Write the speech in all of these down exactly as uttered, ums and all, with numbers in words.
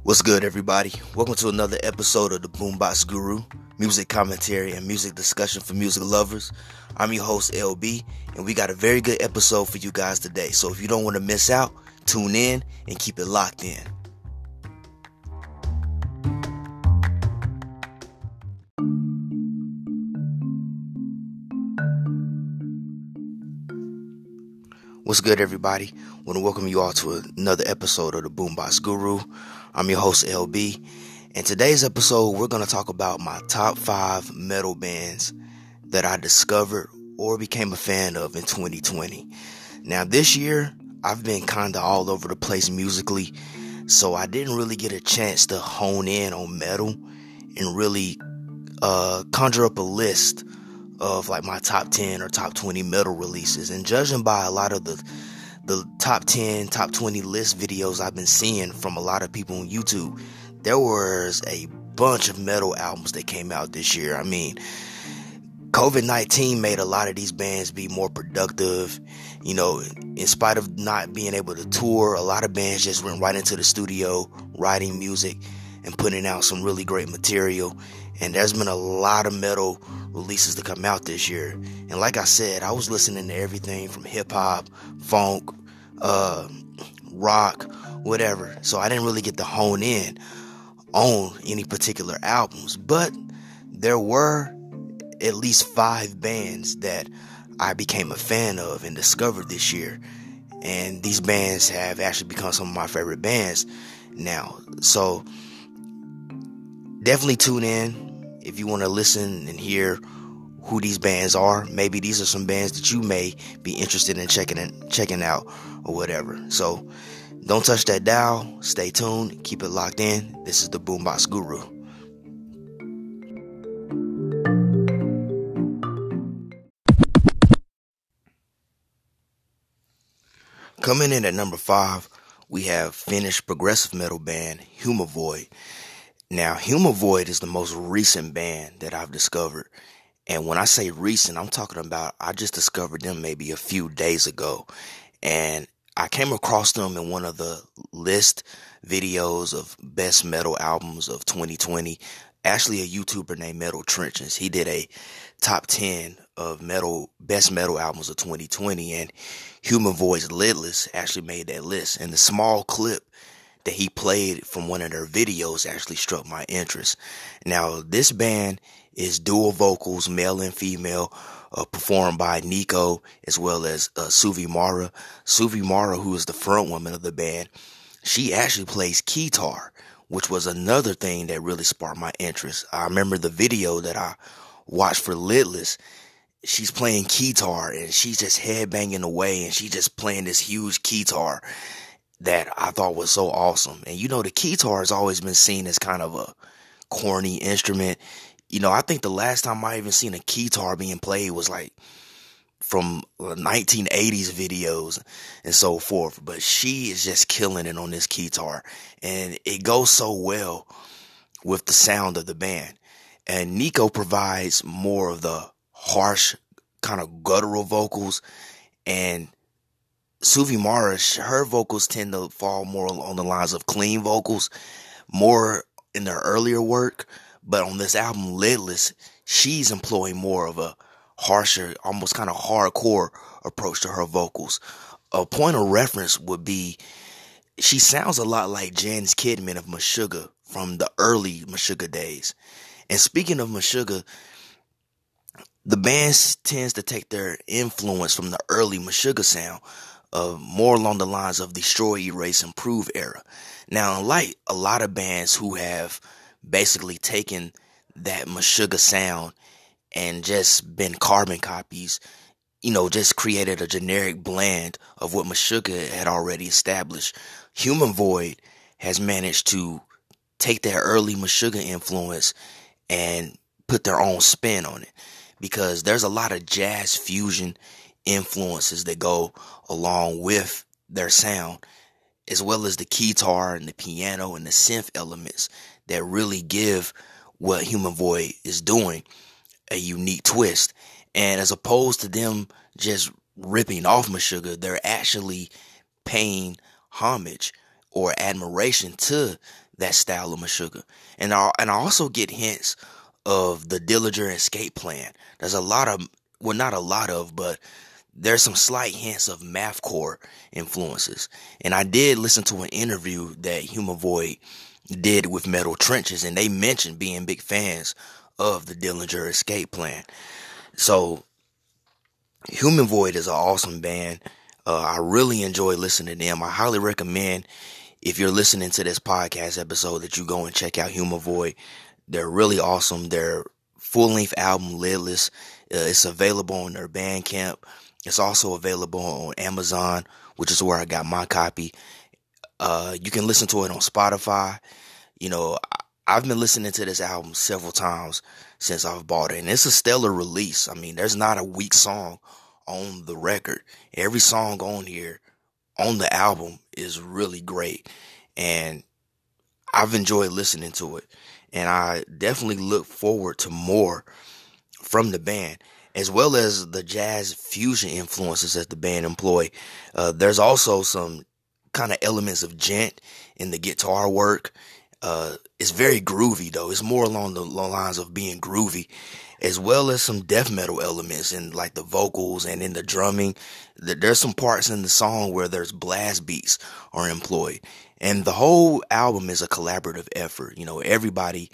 What's good, everybody? Welcome to another episode of the Boombox Guru, music commentary and music discussion for music lovers. I'm your host, L B, and we got a very good episode for you guys today. So if you don't want to miss out, tune in and keep it locked in. What's good, everybody? I want to welcome you all to another episode of the Boombox Guru. I'm your host, L B. In today's episode, we're going to talk about my top five metal bands that I discovered or became a fan of in twenty twenty. Now, this year, I've been kind of all over the place musically, so I didn't really get a chance to hone in on metal and really uh, conjure up a list of like my top ten or top twenty metal releases. And judging by a lot of the the top ten, top twenty list videos I've been seeing from a lot of people on YouTube, there was a bunch of metal albums that came out this year. I mean, covid nineteen made a lot of these bands be more productive. You know, in spite of not being able to tour, a lot of bands just went right into the studio, writing music and putting out some really great material. And there's been a lot of metal releases to come out this year. And like I said, I was listening to everything from hip-hop, funk, uh, rock, whatever. So I didn't really get to hone in on any particular albums. But there were at least five bands that I became a fan of and discovered this year. And these bands have actually become some of my favorite bands now. So definitely tune in if you want to listen and hear who these bands are. Maybe these are some bands that you may be interested in checking in, checking out or whatever. So don't touch that dial. Stay tuned. Keep it locked in. This is the Boombox Guru. Coming in at number five, we have Finnish progressive metal band Humavoid. Now, Humavoid is the most recent band that I've discovered. And when I say recent, I'm talking about I just discovered them maybe a few days ago. And I came across them in one of the list videos of best metal albums of twenty twenty. Actually, a YouTuber named Metal Trenches. He did a top ten of metal best metal albums of twenty twenty. And Humavoid's Lidless actually made that list. And the small clip that he played from one of their videos actually struck my interest. Now, this band is dual vocals, male and female, uh, performed by Nico as well as uh, Suvi Mara. Suvi Mara, who is the front woman of the band, she actually plays guitar, which was another thing that really sparked my interest. I remember the video that I watched for Lidless. She's playing guitar and she's just headbanging away and she's just playing this huge guitar that I thought was so awesome. And you know, the guitar has always been seen as kind of a corny instrument. You know, I think the last time I even seen a guitar being played was like from nineteen eighties videos and so forth. But she is just killing it on this guitar. And it goes so well with the sound of the band. And Nico provides more of the harsh, kind of guttural vocals. And Suvi Mara, her vocals tend to fall more on the lines of clean vocals, more in their earlier work. But on this album, Lidless, she's employing more of a harsher, almost kind of hardcore approach to her vocals. A point of reference would be, she sounds a lot like Janice Kidman of Meshuggah from the early Meshuggah days. And speaking of Meshuggah, the band tends to take their influence from the early Meshuggah sound, Uh, more along the lines of Destroy, Erase, Improve era. Now, unlike a lot of bands who have basically taken that Meshuggah sound and just been carbon copies, you know, just created a generic blend of what Meshuggah had already established, Humavoid has managed to take their early Meshuggah influence and put their own spin on it. Because there's a lot of jazz fusion influences that go along with their sound, as well as the guitar and the piano and the synth elements that really give what Humavoid is doing a unique twist. And as opposed to them just ripping off Meshuggah, they're actually paying homage or admiration to that style of Meshuggah. And I, and I also get hints of the Dillinger Escape Plan. There's a lot of, well, not a lot of, but there's some slight hints of mathcore influences. And I did listen to an interview that Human Void did with Metal Trenches, and they mentioned being big fans of the Dillinger Escape Plan. So Human Void is an awesome band. Uh, I really enjoy listening to them. I highly recommend, if you're listening to this podcast episode, that you go and check out Human Void. They're really awesome. Their full-length album, Lidless, uh, it's available on their Bandcamp. It's also available on Amazon, which is where I got my copy. Uh, you can listen to it on Spotify. You know, I've been listening to this album several times since I've bought it, and it's a stellar release. I mean, there's not a weak song on the record. Every song on here, on the album, is really great, and I've enjoyed listening to it, and I definitely look forward to more from the band, as well as the jazz fusion influences that the band employ. Uh, there's also some kind of elements of djent in the guitar work. Uh, it's very groovy though. It's more along the lines of being groovy, as well as some death metal elements in like the vocals and in the drumming. There's some parts in the song where there's blast beats are employed, and the whole album is a collaborative effort. You know, everybody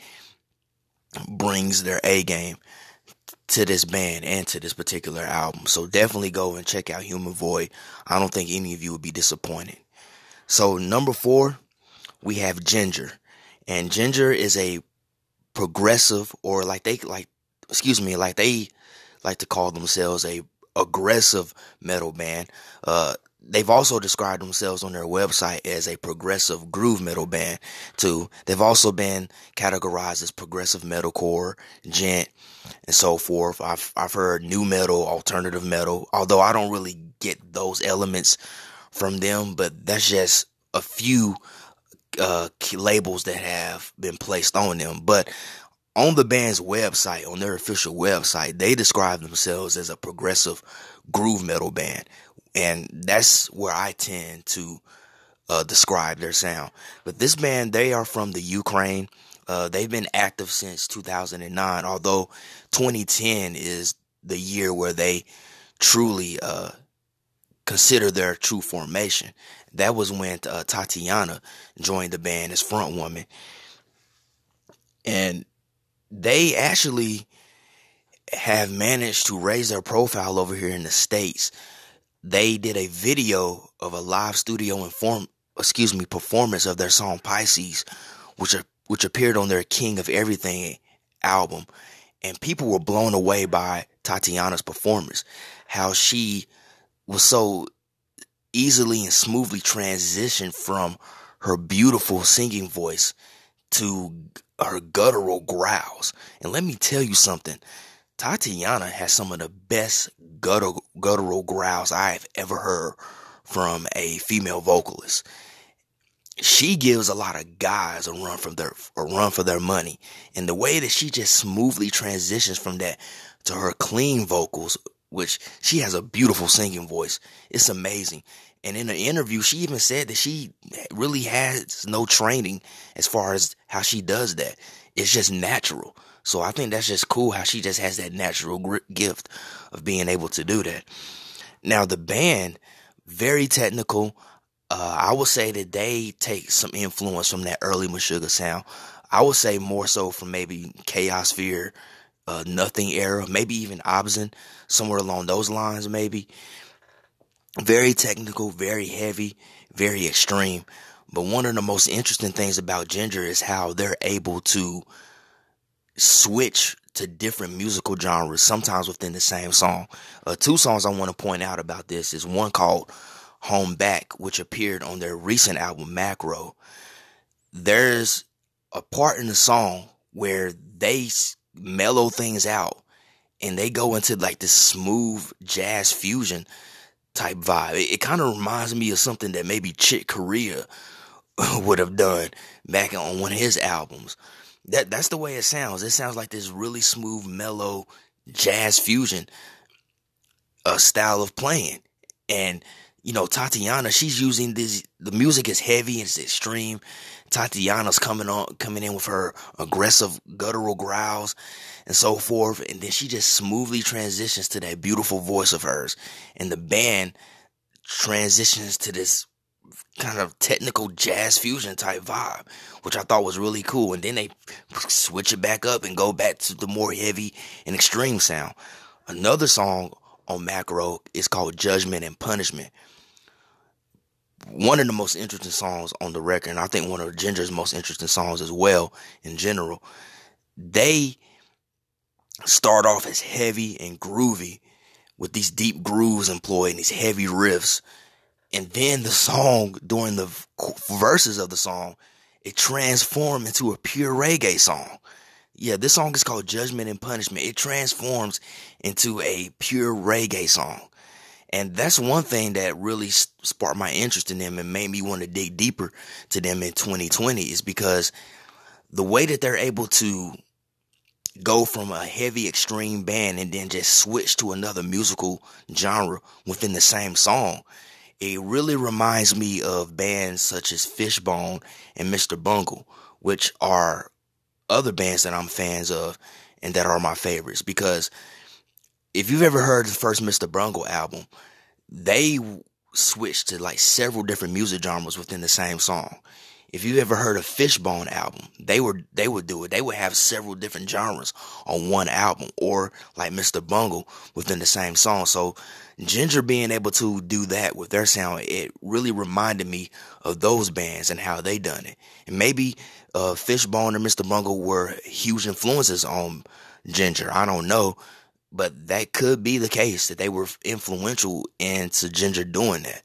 brings their A game to this band and to this particular album. So definitely go and check out Human Void. I don't think any of you would be disappointed. So number four, we have Ginger. And Ginger is a progressive, or like they like, excuse me, like they like to call themselves a aggressive metal band. Uh, they've also described themselves on their website as a progressive groove metal band too. They've also been categorized as progressive metalcore, djent, and so forth. I've I've heard new metal, alternative metal, although I don't really get those elements from them, but that's just a few uh labels that have been placed on them. But on the band's website, on their official website, they describe themselves as a progressive groove metal band, and that's where I tend to uh describe their sound. But this band, they are from the Ukraine. Uh they've been active since two thousand nine, although twenty ten is the year where they truly uh consider their true formation. That was when uh, Tatiana joined the band as front woman, and they actually have managed to raise their profile over here in the States. They did a video of a live studio inform, excuse me, performance of their song Pisces, which are, which appeared on their King of Everything album, and people were blown away by Tatiana's performance, how she was so easily and smoothly transitioned from her beautiful singing voice to her guttural growls. And let me tell you something, Tatiana has some of the best guttural, guttural growls I have ever heard from a female vocalist. She gives a lot of guys a run from their a run for their money, and the way that she just smoothly transitions from that to her clean vocals, which she has a beautiful singing voice, it's amazing. And in an interview, she even said that she really has no training as far as how she does that. It's just natural. So I think that's just cool how she just has that natural gift of being able to do that. Now the band, very technical. Uh, I would say that they take some influence from that early Meshuggah sound. I would say more so from maybe Chaos Fear, uh, Nothing era, maybe even Obzin, somewhere along those lines maybe. Very technical, very heavy, very extreme. But one of the most interesting things about Ginger is how they're able to switch to different musical genres, sometimes within the same song. Uh, two songs I want to point out about this is one called Home Back, which appeared on their recent album Macro. There's a part in the song where they mellow things out and they go into like this smooth jazz fusion type vibe. It, it kind of reminds me of something that maybe Chick Corea would have done back on one of his albums. That that's the way it sounds. It sounds like this really smooth, mellow jazz fusion uh, style of playing. And you know, Tatiana, she's using this, the music is heavy and it's extreme. Tatiana's coming on, coming in with her aggressive guttural growls and so forth. And then she just smoothly transitions to that beautiful voice of hers. And the band transitions to this kind of technical jazz fusion type vibe, which I thought was really cool. And then they switch it back up and go back to the more heavy and extreme sound. Another song on Macro is called Judgment and Punishment. One of the most interesting songs on the record, and I think one of Ginger's most interesting songs as well in general. They start off as heavy and groovy with these deep grooves employed and these heavy riffs. And then the song, during the verses of the song, it transforms into a pure reggae song. Yeah, this song is called Judgment and Punishment. It transforms into a pure reggae song. And that's one thing that really sparked my interest in them and made me want to dig deeper to them in twenty twenty, is because the way that they're able to go from a heavy extreme band and then just switch to another musical genre within the same song, it really reminds me of bands such as Fishbone and Mister Bungle, which are other bands that I'm fans of and that are my favorites. Because if you've ever heard the first Mister Bungle album, they switched to like several different music genres within the same song. If you ever heard a Fishbone album, they were they would do it. They would have several different genres on one album, or like Mister Bungle within the same song. So Ginger being able to do that with their sound, it really reminded me of those bands and how they done it. And maybe uh, Fishbone and Mister Bungle were huge influences on Ginger. I don't know. But that could be the case, that they were influential into Ginger doing that.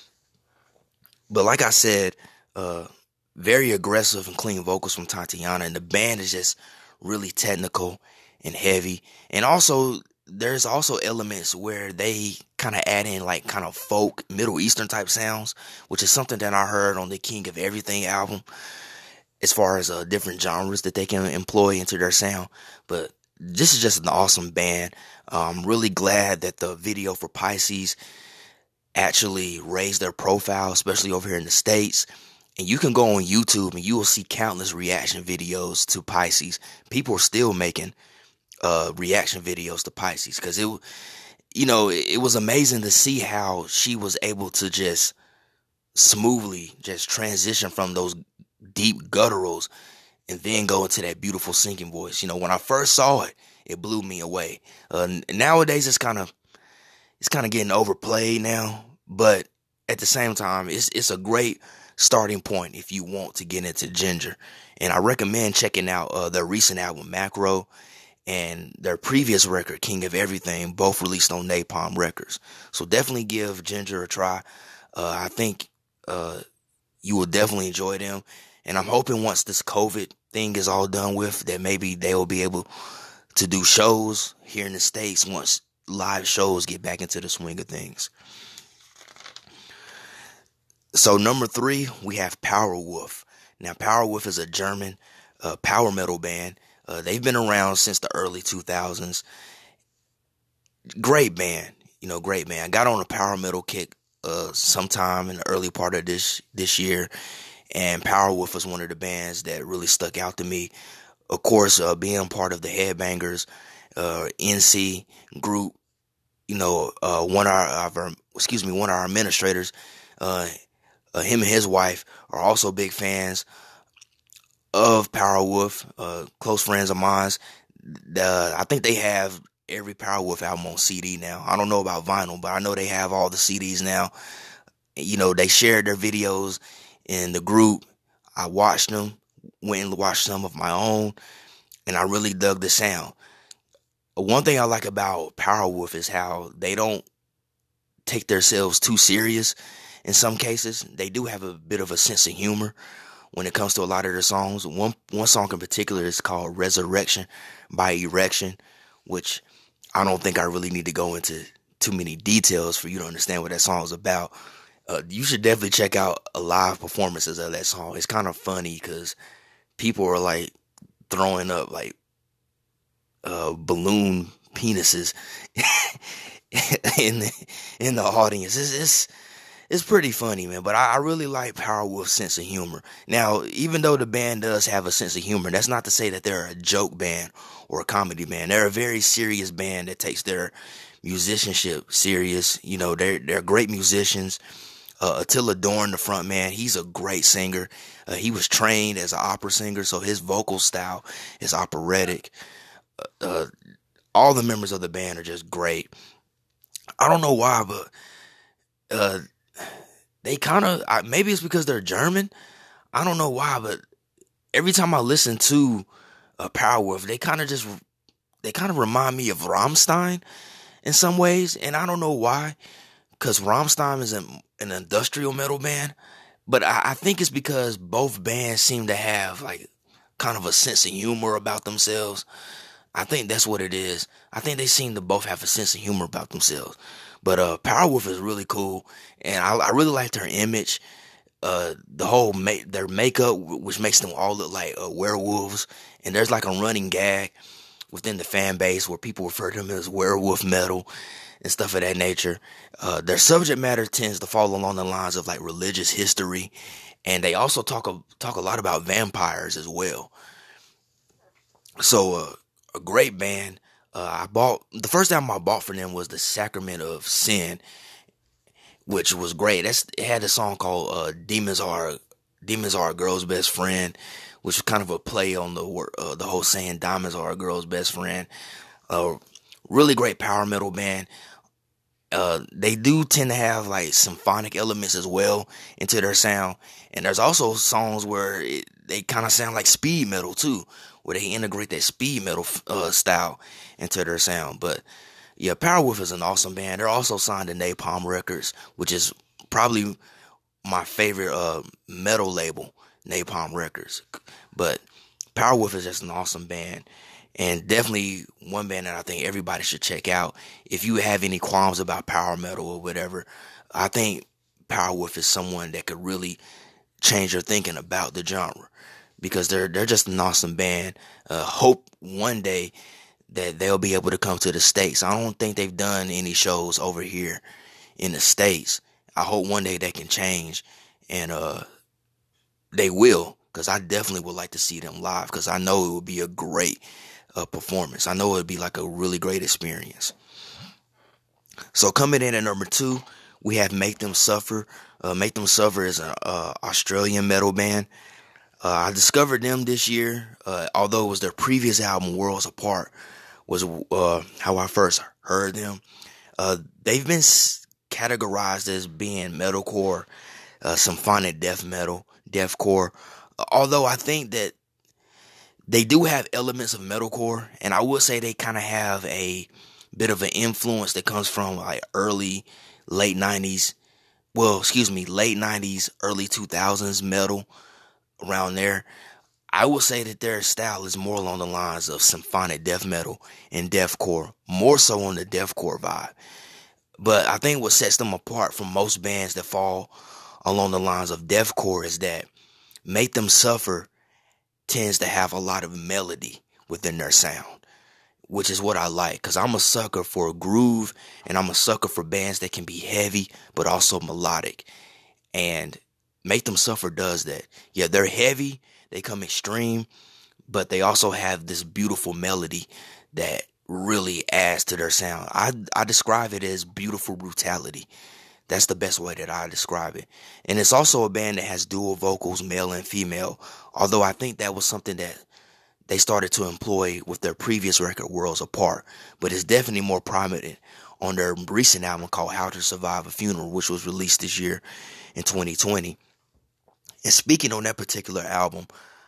But like I said, uh, very aggressive and clean vocals from Tatiana. And the band is just really technical and heavy. And also, there's also elements where they kind of add in like kind of folk, Middle Eastern type sounds, which is something that I heard on the King of Everything album, as far as uh, different genres that they can employ into their sound. But this is just an awesome band. I'm really glad that the video for Pisces actually raised their profile, especially over here in the States. And you can go on YouTube and you will see countless reaction videos to Pisces. People are still making uh, reaction videos to Pisces, because it, you know, it, it was amazing to see how she was able to just smoothly just transition from those deep gutturals and then go into that beautiful singing voice. You know, when I first saw it, it blew me away. Uh, nowadays, it's kind of it's kind of getting overplayed now, but at the same time, it's it's a great starting point if you want to get into Ginger. And I recommend checking out uh, their recent album Macro and their previous record King of Everything, both released on Napalm Records. So definitely give Ginger a try. Uh, I think uh, you will definitely enjoy them. And I'm hoping once this COVID thing is all done with, that maybe they will be able to do shows here in the States once live shows get back into the swing of things. So number three, we have Powerwolf. Now, Powerwolf is a German uh, power metal band. Uh, they've been around since the early two thousands. Great band, you know, great band. I got on a power metal kick uh, sometime in the early part of this this year. And Powerwolf was one of the bands that really stuck out to me. Of course, uh, being part of the Headbangers, uh, N C group, you know, uh, one of our, of our, excuse me, one of our administrators, uh, uh, him and his wife are also big fans of Powerwolf, uh, close friends of mine. Uh, I think they have every Powerwolf album on C D now. I don't know about vinyl, but I know they have all the C Ds now. You know, they shared their videos in the group. I watched them, went and watched some of my own, and I really dug the sound. One thing I like about Powerwolf is how they don't take themselves too serious in some cases. They do have a bit of a sense of humor when it comes to a lot of their songs. One one song in particular is called Resurrection by Erection, which I don't think I really need to go into too many details for you to understand what that song is about. Uh, you should definitely check out a live performances of that song. It's kind of funny because people are like throwing up like uh, balloon penises in the, in the audience. It's, it's it's pretty funny, man. But I, I really like Powerwolf's sense of humor. Now, even though the band does have a sense of humor, that's not to say that they're a joke band or a comedy band. They're a very serious band that takes their musicianship serious. You know, they're they're great musicians. Uh, Attila Dorn, the front man, he's a great singer. Uh, he was trained as an opera singer, so his vocal style is operatic. Uh, uh, all the members of the band are just great. I don't know why, but uh, they kind of, maybe it's because they're German. I don't know why, but every time I listen to uh, Powerwolf, they kind of just, they kind of remind me of Rammstein in some ways, and I don't know why, because Rammstein is an, an industrial metal band, but I, I think it's because both bands seem to have like kind of a sense of humor about themselves. I think that's what it is. I think they seem to both have a sense of humor about themselves. But uh, Powerwolf is really cool, and I, I really like their image. Uh, the whole ma- their makeup, which makes them all look like uh, werewolves, and there's like a running gag within the fan base where people refer to them as werewolf metal and stuff of that nature. Uh, their subject matter tends to fall along the lines of like religious history, and they also talk a, talk a lot about vampires as well. So, uh, a great band. Uh, I bought the first album I bought for them was The Sacrament of Sin, which was great. That's it had a song called uh, "Demons Are Demons Are a Girl's Best Friend," which was kind of a play on the uh, the whole saying "Diamonds are a girl's best friend." Uh, really great power metal band. Uh, they do tend to have like symphonic elements as well into their sound, and there's also songs where it, they kind of sound like speed metal too, where they integrate that speed metal uh, style into their sound. But yeah, Powerwolf is an awesome band. They're also signed to Napalm Records, which is probably my favorite uh, metal label, Napalm Records. But Powerwolf is just an awesome band. And definitely one band that I think everybody should check out. If you have any qualms about power metal or whatever, I think Powerwolf is someone that could really change your thinking about the genre, because they're they're just an awesome band. Uh, hope one day that they'll be able to come to the States. I don't think they've done any shows over here in the States. I hope one day they can change, and uh, they will, because I definitely would like to see them live, because I know it would be a great uh, performance. I know it would be like a really great experience. So coming in at number two, we have Make Them Suffer. Uh, Make Them Suffer is an uh, Australian metal band. Uh, I discovered them this year, uh, although it was their previous album, Worlds Apart, was uh, how I first heard them. Uh, they've been s- categorized as being metalcore, uh, symphonic death metal, deathcore. Uh, although I think that they do have elements of metalcore, and I would say they kind of have a bit of an influence that comes from like early, late nineties, well, excuse me, late nineties, early two thousands metal, around there. I would say that their style is more along the lines of symphonic death metal and deathcore, more so on the deathcore vibe. But I think what sets them apart from most bands that fall along the lines of deathcore is that Make Them Suffer tends to have a lot of melody within their sound, which is what I like, because I'm a sucker for a groove, and I'm a sucker for bands that can be heavy but also melodic. And Make Them Suffer does that. Yeah, they're heavy, they come extreme, but they also have this beautiful melody that really adds to their sound. I I describe it as beautiful brutality. That's the best way that I describe it. And it's also a band that has dual vocals, male and female, although I think that was something that they started to employ with their previous record, Worlds Apart. But it's definitely more prominent on their recent album called How to Survive a Funeral, which was released this year in twenty twenty. And speaking on that particular album,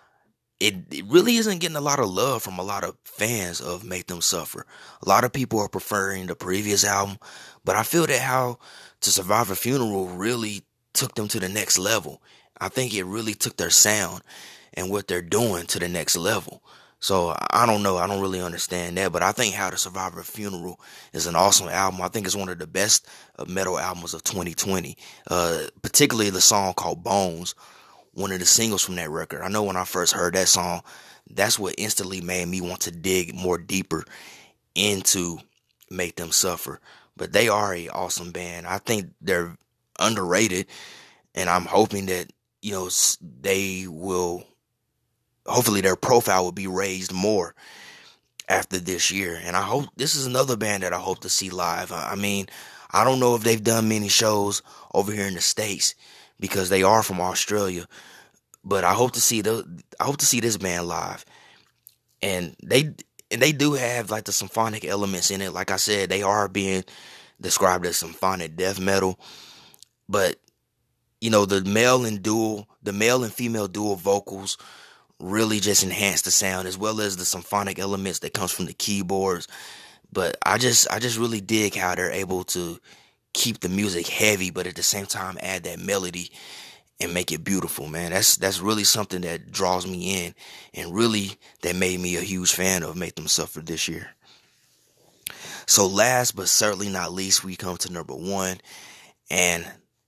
it, it really isn't getting a lot of love from a lot of fans of Make Them Suffer. A lot of people are preferring the previous album, but I feel that How to Survive a Funeral really took them to the next level. I think it really took their sound and what they're doing to the next level. So I don't know. I don't really understand that, but I think How to Survive a Funeral is an awesome album. I think it's one of the best uh, metal albums of twenty twenty, uh, particularly the song called Bones, one of the singles from that record. I know when I first heard that song, that's what instantly made me want to dig more deeper into Make Them Suffer. But they are a awesome band. I think they're underrated, and I'm hoping that, you know, they will, hopefully their profile will be raised more after this year. And I hope this is another band that I hope to see live. I mean, I don't know if they've done many shows over here in the States because they are from Australia, but I hope to see the I hope to see this band live. And they and they do have like the symphonic elements in it. Like I said, they are being described as symphonic death metal, but you know, the male and dual, the male and female dual vocals really just enhance the sound, as well as the symphonic elements that comes from the keyboards. But I just, I just really dig how they're able to keep the music heavy, but at the same time add that melody and make it beautiful, man. That's that's really something that draws me in, and really that made me a huge fan of Make Them Suffer this year. So last but certainly not least, we come to number one, and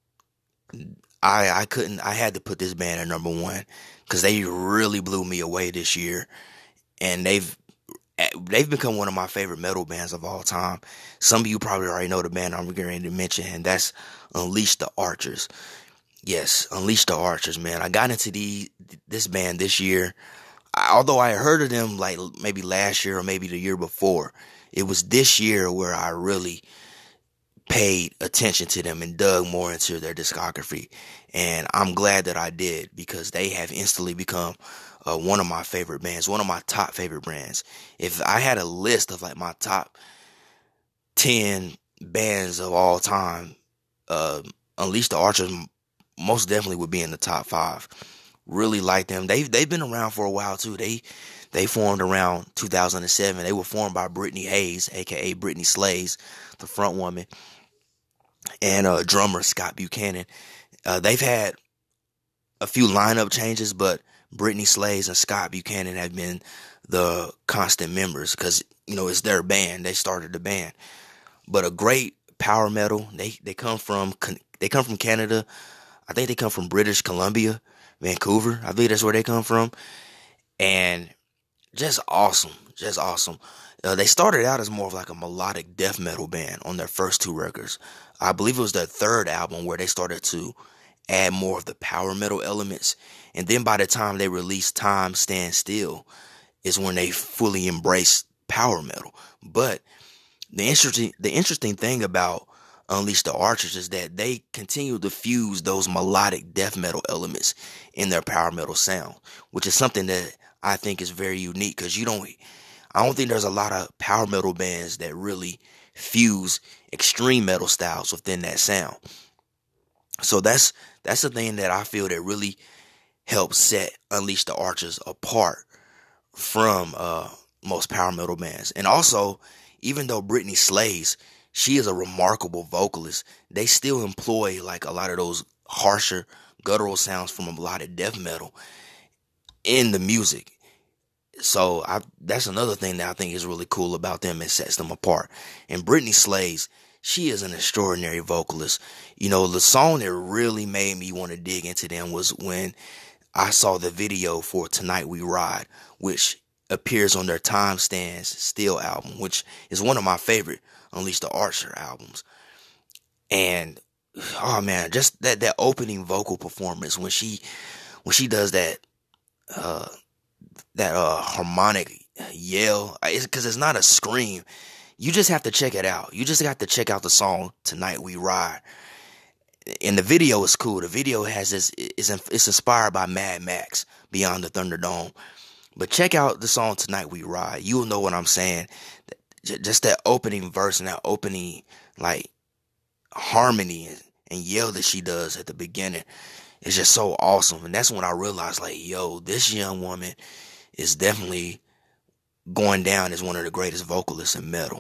I I couldn't I had to put this band at number one because they really blew me away this year, and they've they've become one of my favorite metal bands of all time. Some of you probably already know the band I'm going to mention, and that's Unleash the Archers. Yes, Unleash the Archers, man. I got into the this band this year. I, although I heard of them like maybe last year or maybe the year before, it was this year where I really paid attention to them and dug more into their discography. And I'm glad that I did, because they have instantly become uh, one of my favorite bands, one of my top favorite bands. If I had a list of like my top ten bands of all time, uh, Unleash the Archers most definitely would be in the top five. Really like them. They've, they've been around for a while too. They, they formed around two thousand seven. They were formed by Brittany Hayes, aka Brittany Slays, the front woman, and uh, drummer Scott Buchanan. Uh, they've had a few lineup changes, but Brittany Slays and Scott Buchanan have been the constant members because, you know, it's their band. They started the band. But a great power metal. They they come from they come from Canada. I think they come from British Columbia, Vancouver. I believe that's where they come from. And just awesome, just awesome. Uh, they started out as more of like a melodic death metal band on their first two records. I believe it was their third album where they started to add more of the power metal elements. And then by the time they released Time Stand Still is when they fully embraced power metal. But the interesting, the interesting thing about Unleash the Archers is that they continue to fuse those melodic death metal elements in their power metal sound, which is something that I think is very unique, because you don't, I don't think there's a lot of power metal bands that really fuse extreme metal styles within that sound. So that's that's the thing that I feel that really helps set Unleash the Archers apart from uh, most power metal bands. And also, even though Brittany Slays, she is a remarkable vocalist, they still employ like a lot of those harsher guttural sounds from a lot of death metal in the music. So I, that's another thing that I think is really cool about them and sets them apart. And Brittany Slays, she is an extraordinary vocalist. You know, the song that really made me want to dig into them was when I saw the video for Tonight We Ride, which appears on their Time Stands Still album, which is one of my favorite Unleash the Archer albums. And oh man, just that, that opening vocal performance when she when she does that uh that uh harmonic yell, it's because it's not a scream. You just have to check it out. You just got to check out the song Tonight We Ride. And the video is cool. The video has this, it's, it's inspired by Mad Max, Beyond the Thunderdome. But check out the song Tonight We Ride. You'll know what I'm saying. Just that opening verse and that opening, like, harmony and, and yell that she does at the beginning is just so awesome. And that's when I realized, like, yo, this young woman is definitely going down as one of the greatest vocalists in metal.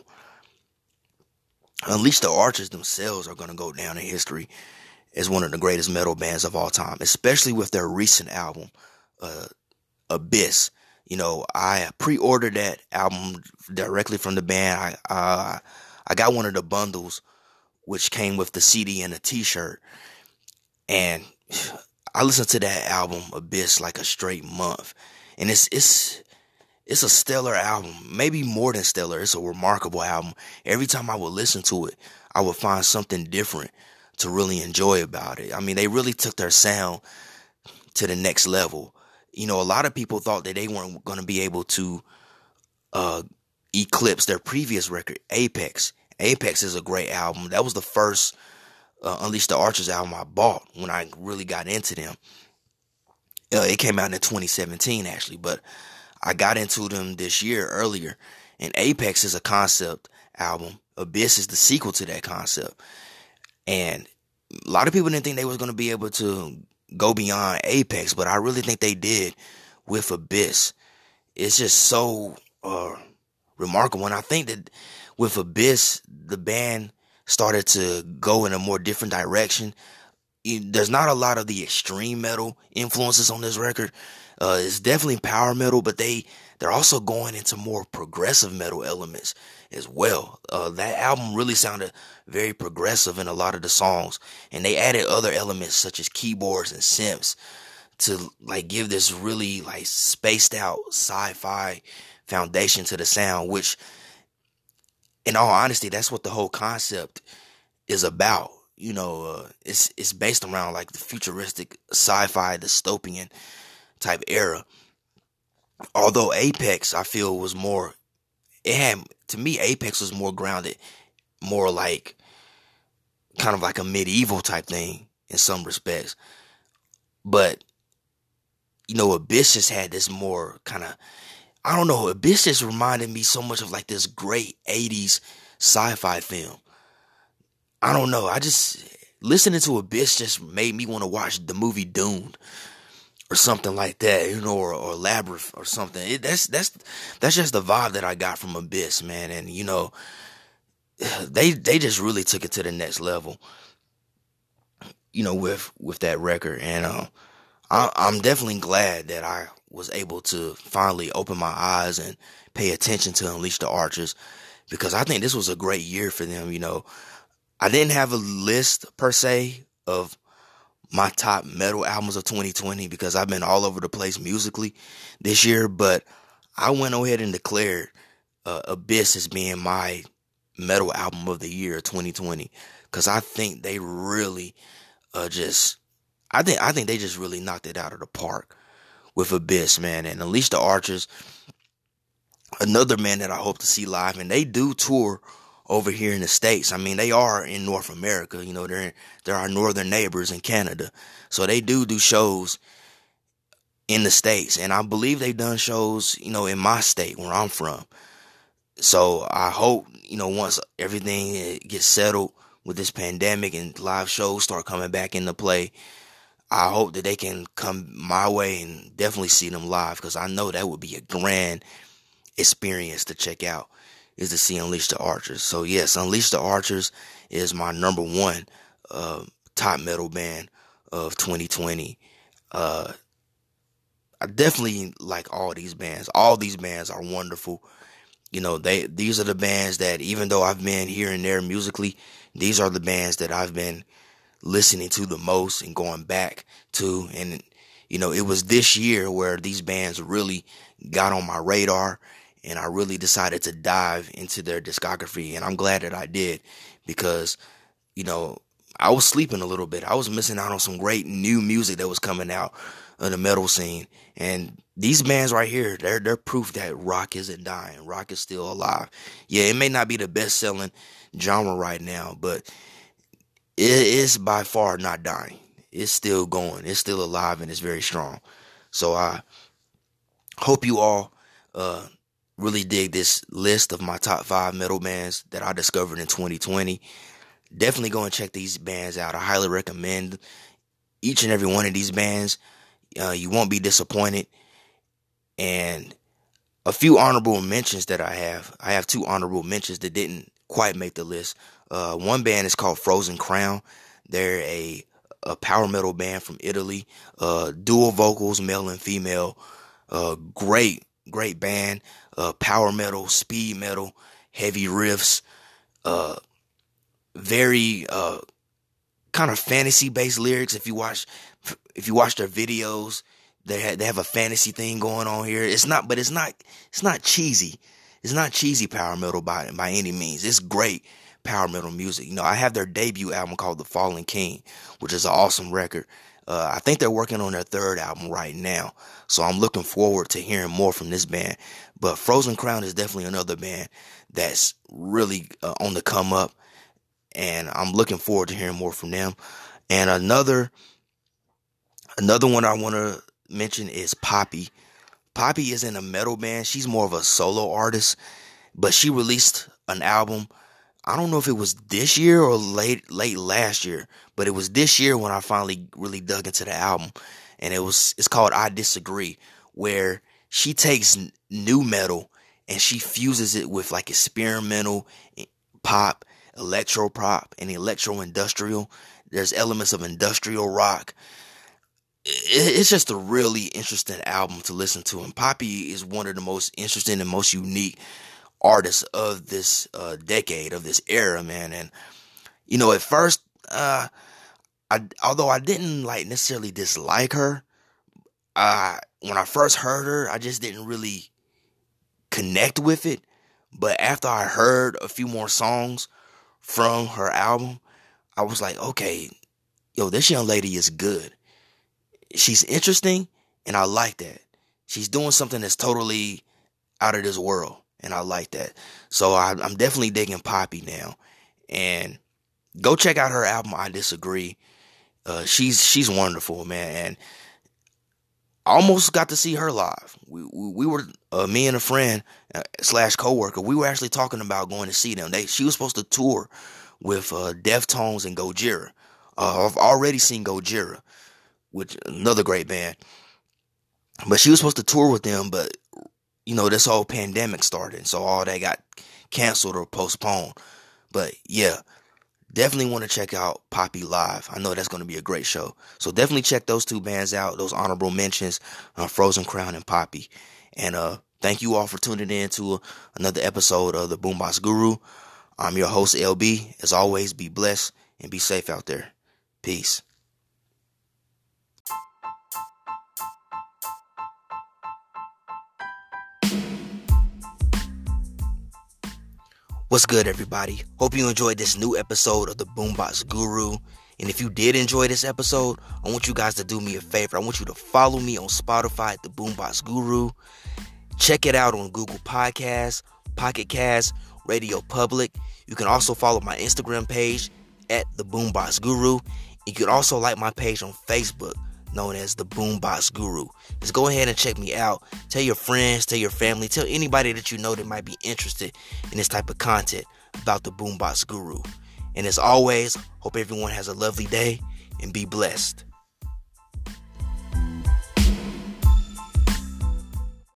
Unleash the Archers themselves are going to go down in history as one of the greatest metal bands of all time, especially with their recent album, uh, Abyss. You know, I pre-ordered that album directly from the band. I uh, I got one of the bundles, which came with the C D and a T-shirt, and I listened to that album Abyss like a straight month, and it's it's it's a stellar album, maybe more than stellar. It's a remarkable album. Every time I would listen to it, I would find something different to really enjoy about it. I mean, they really took their sound to the next level. You know, a lot of people thought that they weren't going to be able to uh, eclipse their previous record, Apex. Apex is a great album. That was the first uh, Unleash the Archers album I bought when I really got into them. Uh, it came out in twenty seventeen, actually, but I got into them this year earlier. And Apex is a concept album. Abyss is the sequel to that concept. And a lot of people didn't think they was going to be able to go beyond Apex, but I really think they did with Abyss. It's just so uh, remarkable. And I think that with Abyss, the band started to go in a more different direction. There's not a lot of the extreme metal influences on this record. Uh, it's definitely power metal, but they, they're also going into more progressive metal elements as well. Uh, that album really sounded very progressive in a lot of the songs, and they added other elements such as keyboards and synths to like give this really like spaced out sci-fi foundation to the sound, which in all honesty, that's what the whole concept is about. You know, uh, it's it's based around like the futuristic sci-fi dystopian type era. Although Apex, I feel, was more, it had, to me, Apex was more grounded, more like, kind of like a medieval type thing in some respects. But, you know, Abyss just had this more kind of, I don't know, Abyss just reminded me so much of like this great eighties sci-fi film. I don't know, I just, listening to Abyss just made me want to watch the movie Dune or something like that, you know, or, or Labyrinth or something. It, that's that's that's just the vibe that I got from Abyss, man. And you know, they they just really took it to the next level, you know, with with that record. And uh, I, I'm definitely glad that I was able to finally open my eyes and pay attention to Unleash the Archers, because I think this was a great year for them. You know, I didn't have a list per se of my top metal albums of twenty twenty because I've been all over the place musically this year, but I went ahead and declared uh, Abyss as being my metal album of the year twenty twenty, because I think they really uh, just, I think I think they just really knocked it out of the park with Abyss, man. And Unleash the Archers, another man that I hope to see live, and they do tour over here in the States. I mean, they are in North America, you know, they're, they're our northern neighbors in Canada. So they do do shows in the States. And I believe they've done shows, you know, in my state where I'm from. So I hope, you know, once everything gets settled with this pandemic and live shows start coming back into play, I hope that they can come my way and definitely see them live, because I know that would be a grand experience to check out, is to see Unleash the Archers. So yes, Unleash the Archers is my number one uh, top metal band of twenty twenty. Uh, I definitely like all these bands. All these bands are wonderful. You know, they these are the bands that, even though I've been here and there musically, these are the bands that I've been listening to the most and going back to. And, you know, it was this year where these bands really got on my radar, and I really decided to dive into their discography. And I'm glad that I did, because, you know, I was sleeping a little bit. I was missing out on some great new music that was coming out of the metal scene. And these bands right here, they're, they're proof that rock isn't dying. Rock is still alive. Yeah, it may not be the best selling genre right now, but it is by far not dying. It's still going. It's still alive, and it's very strong. So I hope you all, uh, really dig this list of my top five metal bands that I discovered in twenty twenty. Definitely go and check these bands out. I highly recommend each and every one of these bands. Uh, you won't be disappointed. And a few honorable mentions that I have. I have two honorable mentions that didn't quite make the list. Uh, one band is called Frozen Crown. They're a, a power metal band from Italy. Uh, dual vocals, male and female. Uh, great, great band. Uh, power metal, speed metal, heavy riffs, uh, very, uh, kind of fantasy based lyrics. If you watch, if you watch their videos, they have, they have a fantasy thing going on here. It's not, but it's not, it's not cheesy. It's not cheesy power metal by, by any means. It's great power metal music. You know, I have their debut album called The Fallen King, which is an awesome record. Uh, I think they're working on their third album right now, so I'm looking forward to hearing more from this band. But Frozen Crown is definitely another band that's really uh, on the come up, and I'm looking forward to hearing more from them. And another another one I want to mention is Poppy. Poppy isn't a metal band. She's more of a solo artist, but she released an album. I don't know if it was this year or late late last year, but it was this year when I finally really dug into the album. And it was it's called I Disagree, where she takes n- new metal and she fuses it with like experimental pop, electro pop, and electro industrial. There's elements of industrial rock. It's just a really interesting album to listen to. And Poppy is one of the most interesting and most unique artists of this uh, decade, of this era, man. And, you know, at first, uh, I, although I didn't like necessarily dislike her, uh, when I first heard her, I just didn't really connect with it. But after I heard a few more songs from her album, I was like, okay, yo, this young lady is good. She's interesting, and I like that. She's doing something that's totally out of this world, and I like that. So I, I'm definitely digging Poppy now. And go check out her album, I Disagree. Uh, she's she's wonderful, man. And I almost got to see her live. We we, we were, uh, me and a friend uh, slash coworker, we were actually talking about going to see them. They She was supposed to tour with uh, Deftones and Gojira. Uh, I've already seen Gojira, which another great band. But she was supposed to tour with them, but, you know, this whole pandemic started, so all that got canceled or postponed. But, yeah, definitely want to check out Poppy live. I know that's going to be a great show. So definitely check those two bands out, those honorable mentions, uh, Frozen Crown and Poppy. And uh, thank you all for tuning in to another episode of the Boombox Guru. I'm your host, L B. As always, be blessed and be safe out there. Peace. What's good, everybody? Hope you enjoyed this new episode of the Boombox Guru. And if you did enjoy this episode, I want you guys to do me a favor. I want you to follow me on Spotify at the Boombox Guru. Check it out on Google Podcasts, Pocket Casts, Radio Public. You can also follow my Instagram page at the Boombox Guru. You can also like my page on Facebook, known as the Boombox Guru. Just go ahead and check me out. Tell your friends, tell your family, tell anybody that you know that might be interested in this type of content about the Boombox Guru. And as always, hope everyone has a lovely day and be blessed.